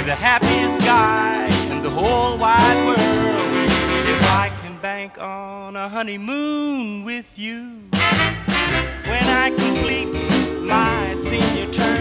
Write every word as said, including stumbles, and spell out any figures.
the happiest guy in the whole wide world if I can bank on a honeymoon with you. When I complete my senior term,